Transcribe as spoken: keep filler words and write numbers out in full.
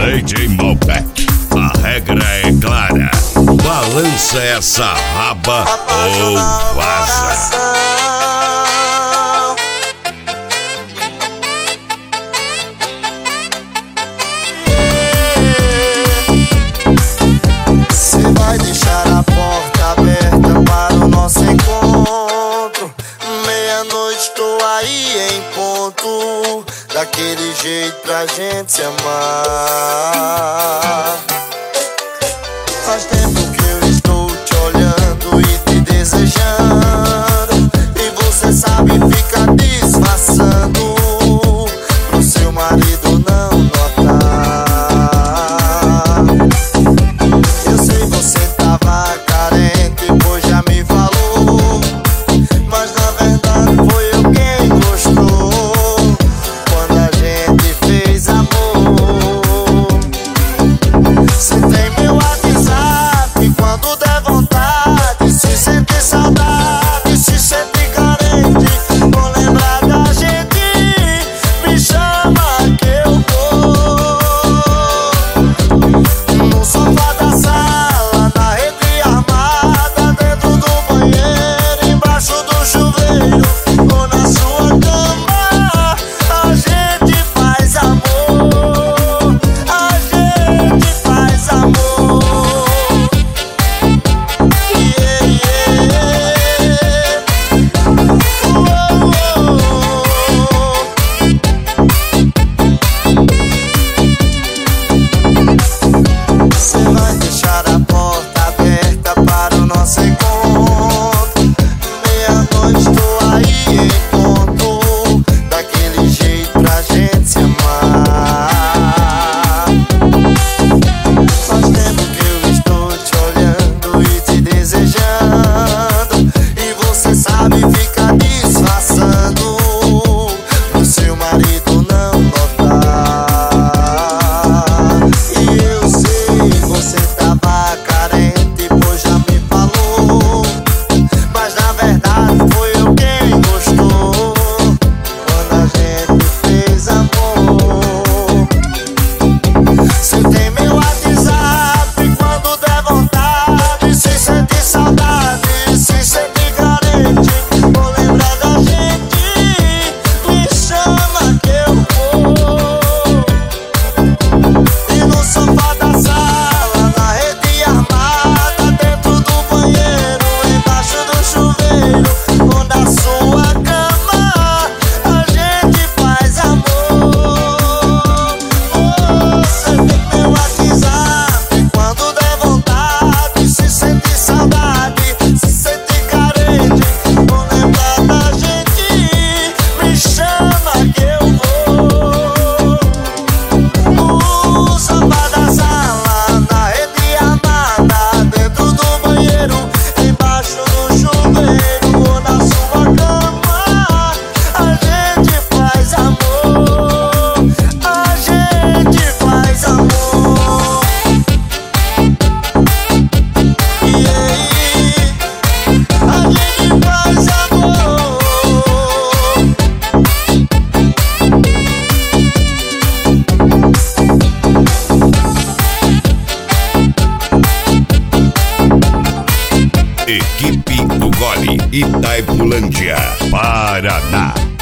D J Malbec, a regra é clara. Balança essa raba ou vaza. Você vai deixar a porta aberta para o nosso encontro. Meia-noite tô aí em ponto, daquele jeito pra gente se amar. Faz tempo que eu estou te olhando e te desejando, e você sabe ficar disfarçando pro seu marido não notar. Eu sei você tava carente, pois já me falou, mas na verdade foi eu quem gostou quando a gente fez amor. Você tem meu WhatsApp, quando der vontade, se sentir saudade, se sentir carente, vou lembrar da gente, me chama que eu vou. No sofá da sala, na rede armada, dentro do banheiro, embaixo do chuveiro ou na sua cama, a gente faz amor, a gente faz amor. Yeah, yeah. Oh, oh, oh. Você vai deixar a porta aberta para o nosso encontro. Meia-noite tô aí em ponto, daquele jeito pra gente se amar. Faz tempo que eu estou te olhando e te desejando, e você sabe ficar disfarçando pro seu marido não notar. E eu sei, você tava carente, pois já me falou, mas na verdade foi eu quem gostou quando a gente fez amor. Você tem meu WhatsApp, quando der vontade, se sentir saudade, se sentir carente, vou lembrar da gente, me chama que eu vou. E no sofá da sala, na rede armada, dentro do banheiro, embaixo do chuveiro ou na sua cama, a gente faz amor. Você tem meu WhatsApp, quando der vontade, se sentir saudade, se sentir carente, vou lembrar da gente, me chama que eu vou. No sofá da sala, na rede armada, dentro do banheiro, embaixo do chuveiro ou na sua cama, a gente faz amor, a gente faz amor. Yeah, a gente faz amor. Equipe do Gole, Itaipulândia, Paraná.